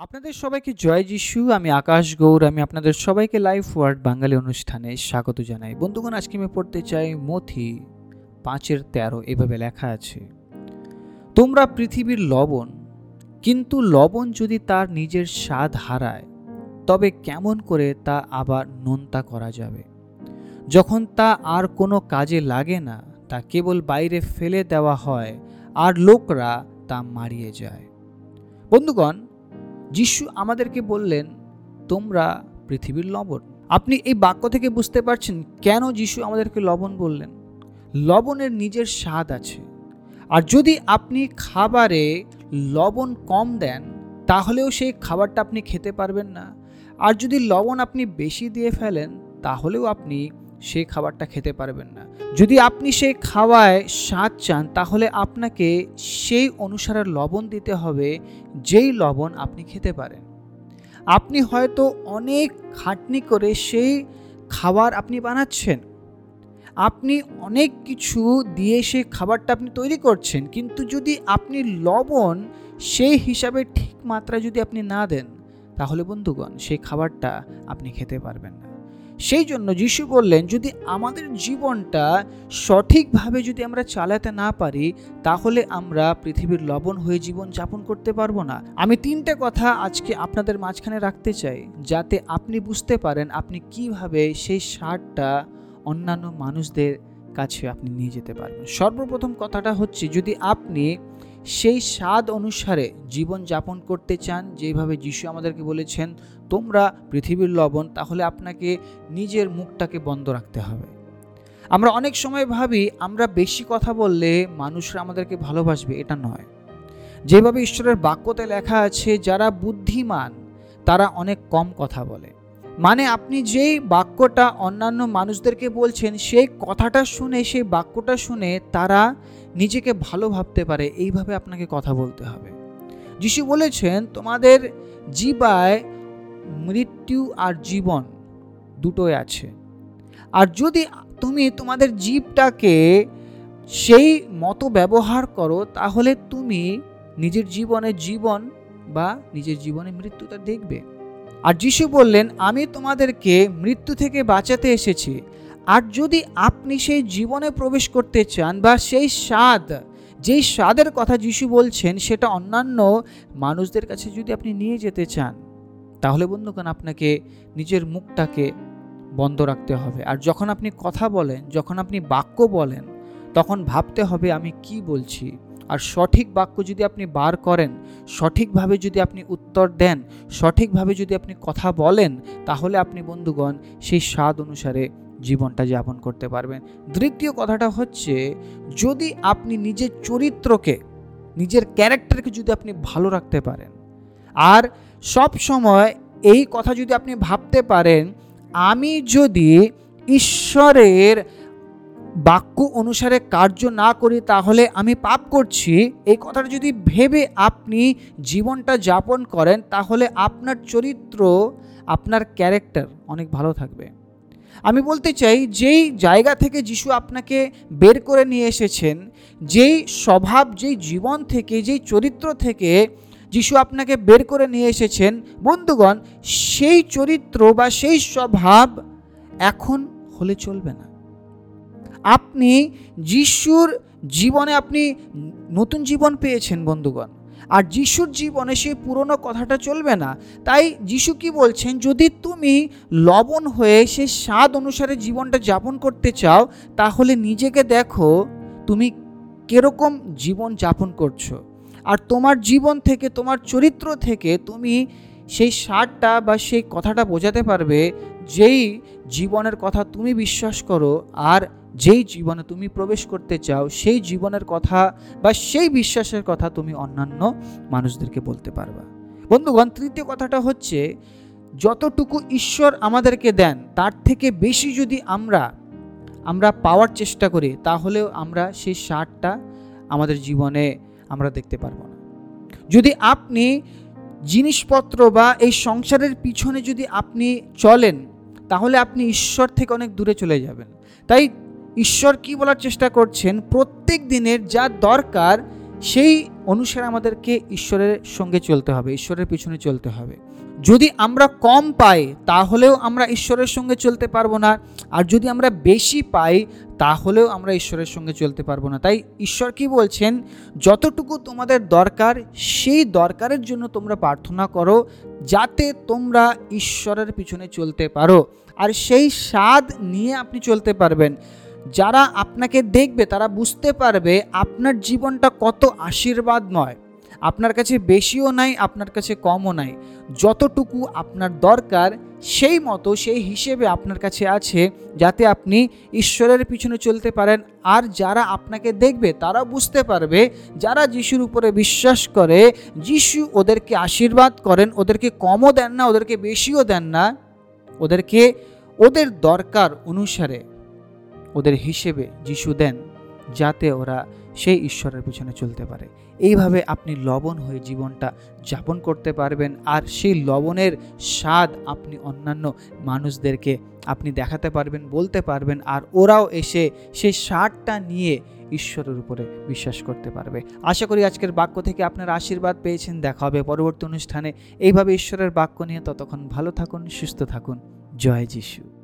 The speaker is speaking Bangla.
আপনাদের সবাইকে জয় যিশু। আমি আকাশ গৌর। আমি আপনাদের সবাইকে লাইফ ওয়ার্ড বাঙালি অনুষ্ঠানে স্বাগত জানাই। বন্ধুগণ, আজকে আমি পড়তে চাই মথি 5:13। এভাবে লেখা আছে, তোমরা পৃথিবীর লবণ, কিন্তু লবণ যদি তার নিজের স্বাদ হারায় তবে কেমন করে তা আবার নোনতা করা যাবে? যখন তা আর কোনো কাজে লাগে না, তা কেবল বাইরে ফেলে দেওয়া হয় আর লোকরা তা মারিয়ে যায়। বন্ধুগণ, যিশু আমাদেরকে বললেন, তোমরা পৃথিবীর লবণ। আপনি এই বাক্য থেকে বুঝতে পারছেন কেন যিশু আমাদেরকে লবণ বললেন। লবণের নিজের স্বাদ আছে, আর যদি আপনি খাবারে লবণ কম দেন তাহলেও সেই খাবারটা আপনি খেতে পারবেন না। আর যদি লবণ আপনি বেশি দিয়ে ফেলেন তাহলেও আপনি সেই খাবারটা খেতে পারবেন না। যদি আপনি সেই খাওয়ায় স্বাদ চান তাহলে আপনাকে সেই অনুসারে লবণ দিতে হবে, যেই লবণ আপনি খেতে পারেন। আপনি হয়তো অনেক খাটনি করে সেই খাবার আপনি বানাচ্ছেন, আপনি অনেক কিছু দিয়ে সেই খাবারটা আপনি তৈরি করছেন, কিন্তু যদি আপনি লবণ সেই হিসাবে ঠিক মাত্রায় যদি আপনি না দেন তাহলে বন্ধুগণ সেই খাবারটা আপনি খেতে পারবেন না। সেই জন্য যিশু বললেন, যদি আমাদের জীবনটা সঠিকভাবে যদি আমরা চালাতে না পারি তাহলে আমরা পৃথিবীর লবণ হয়ে জীবন যাপন করতে পারবো না। আমি 3টে কথা আজকে আপনাদের মাঝখানে রাখতে চাই, যাতে আপনি বুঝতে পারেন আপনি কিভাবে সেই স্বাদটা অন্যান্য মানুষদের কাছে আপনি নিয়ে যেতে পারবেন। সর্বপ্রথম কথাটা হচ্ছে, যদি আপনি সেই স্বাদ অনুসারে জীবন যাপন করতে চান, যেভাবে যিশু আমাদেরকে বলেছেন তোমরা পৃথিবীর লবণ, তাহলে আপনাকে নিজের মুখটাকে বন্ধ রাখতে হবে। আমরা অনেক সময় ভাবি আমরা বেশি কথা বললে মানুষরা আমাদেরকে ভালোবাসবে, এটা নয়। যেভাবে ঈশ্বরের বাক্যতে লেখা আছে, যারা বুদ্ধিমান তারা অনেক কম কথা বলে। মানে আপনি যেই বাক্যটা অন্যান্য মানুষদেরকে বলছেন সেই কথাটা শুনে, সেই বাক্যটা শুনে তারা নিজেকে ভালো ভাবতে পারে, এইভাবে আপনাকে কথা বলতে হবে। যিশু বলেছেন তোমাদের জিহ্বায় মৃত্যু আর জীবন দুটোই আছে, আর যদি তুমি তোমাদের জিহ্বাটাকে সেই মতো ব্যবহার করো তাহলে তুমি নিজের জীবনে জীবন বা নিজের জীবনে মৃত্যুটা দেখবে। আর যিশু বললেন, আমি তোমাদেরকে মৃত্যু থেকে বাঁচাতে এসেছি। আর যদি আপনি সেই জীবনে প্রবেশ করতে চান বা সেই স্বাদ, যেই স্বাদের কথা যিশু বলছেন সেটা অন্যান্য মানুষদের কাছে যদি আপনি নিয়ে যেতে চান তাহলে বন্ধুগণ আপনাকে নিজের মুখটাকে বন্ধ রাখতে হবে। আর যখন আপনি কথা বলেন, যখন আপনি বাক্য বলেন, তখন ভাবতে হবে আমি কি বলছি। আর সঠিক বাক্য যদি আপনি বার করেন, সঠিকভাবে যদি আপনি উত্তর দেন, সঠিকভাবে যদি আপনি কথা বলেন, তাহলে আপনি বন্ধুগণ সেই স্বাদ অনুসারে জীবনটা যাপন করতে পারবেন। দ্বিতীয় কথাটা হচ্ছে, যদি আপনি নিজের চরিত্রকে, নিজের ক্যারেক্টারকে যদি আপনি ভালো রাখতে পারেন, আর সব সময় এই কথা যদি আপনি ভাবতে পারেন, আমি যদি ঈশ্বরের বাক্য অনুসারে কার্য না করি তাহলে আমি পাপ করছি, এই কথাটা যদি ভেবে আপনি জীবনটা যাপন করেন তাহলে আপনার চরিত্র, আপনার ক্যারেক্টার অনেক ভালো থাকবে। আমি বলতে চাই, যেই জায়গা থেকে যিশু আপনাকে বের করে নিয়ে এসেছেন, যেই স্বভাব, যেই জীবন থেকে, যেই চরিত্র থেকে যিশু আপনাকে বের করে নিয়ে এসেছেন, বন্ধুগণ সেই চরিত্র বা সেই স্বভাব এখন হলে চলবে না। আপনি যিশুর জীবনে আপনি নতুন জীবন পেয়েছেন বন্ধুগণ, আর যিশুর জীবনে সেই পুরনো কথাটা চলবে না। তাই যিশু কি বলছেন, যদি তুমি লবণ হয়ে সেই স্বাদ অনুসারে জীবনটা যাপন করতে চাও তাহলে নিজেকে দেখো তুমি কিরকম জীবন যাপন করছো, আর তোমার জীবন থেকে, তোমার চরিত্র থেকে তুমি সেই স্বাদটা বা সেই কথাটা বোঝাতে পারবে, যেই জীবনের কথা তুমি বিশ্বাস করো আর যেই জীবনে তুমি প্রবেশ করতে চাও সেই জীবনের কথা বা সেই বিশ্বাসের কথা তুমি অন্যান্য মানুষদেরকে বলতে পারবা। বন্ধুগণ, তৃতীয় কথাটা হচ্ছে, যতটুকু ঈশ্বর আমাদেরকে দেন তার থেকে বেশি যদি আমরা পাওয়ার চেষ্টা করি তাহলেও আমরা সেই স্বাদটা আমাদের জীবনে আমরা দেখতে পারবো না। যদি আপনি জিনিসপত্র বা এই সংসারের পিছনে যদি আপনি চলেন তাহলে আপনি ঈশ্বর থেকে অনেক দূরে চলে যাবেন। তাই ঈশ্বর কি বলার চেষ্টা করছেন, প্রত্যেক দিনের যা দরকার সেই অনুসারে আমাদেরকে ঈশ্বরের সঙ্গে চলতে হবে, ঈশ্বরের পিছনে চলতে হবে। যদি আমরা কম পাই তাহলেও আমরা ঈশ্বরের সঙ্গে চলতে পারবো না, আর যদি আমরা বেশি পাই তাহলেও আমরা ঈশ্বরের সঙ্গে চলতে পারবো না। তাই ঈশ্বর কি বলছেন, যতটুকু তোমাদের দরকার সেই দরকারের জন্য তোমরা প্রার্থনা করো, যাতে তোমরা ঈশ্বরের পিছনে চলতে পারো, আর সেই স্বাদ নিয়ে আপনি চলতে পারবেন। যারা আপনাকে দেখবে তারা বুঝতে পারবে আপনার জীবনটা কত আশীর্বাদময়। আপনার কাছে বেশিও নাই, আপনার কাছে কমও নাই, যতটুকু আপনার দরকার সেই মতো সেই হিসেবে আপনার কাছে আছে, যাতে আপনি ঈশ্বরের পিছনে চলতে পারেন। আর যারা আপনাকে দেখবে তারা বুঝতে পারবে, যারা যিশুর উপরে বিশ্বাস করে, যিশু ওদেরকে আশীর্বাদ করেন, ওদেরকে কমও দেন না, ওদেরকে বেশিও দেন না, ওদেরকে ওদের দরকার অনুসারে ওদের হিসেবে যিশু দেন, যাতে ওরা সেই ঈশ্বরের পিছনে চলতে পারে। এইভাবে আপনি লবণ হয়ে জীবনটা যাপন করতে পারবেন, আর সেই লবণের স্বাদ আপনি অন্যান্য মানুষদেরকে আপনি দেখাতে পারবেন, বলতে পারবেন, আর ওরাও এসে সেই স্বাদটা নিয়ে ঈশ্বরের উপরে বিশ্বাস করতে পারবে। আশা করি আজকের বাক্য থেকে আপনারা আশীর্বাদ পেয়েছেন। দেখা হবে পরবর্তী অনুষ্ঠানে এইভাবে ঈশ্বরের বাক্য নিয়ে। ততক্ষণ ভালো থাকুন, সুস্থ থাকুন। জয় যিশু।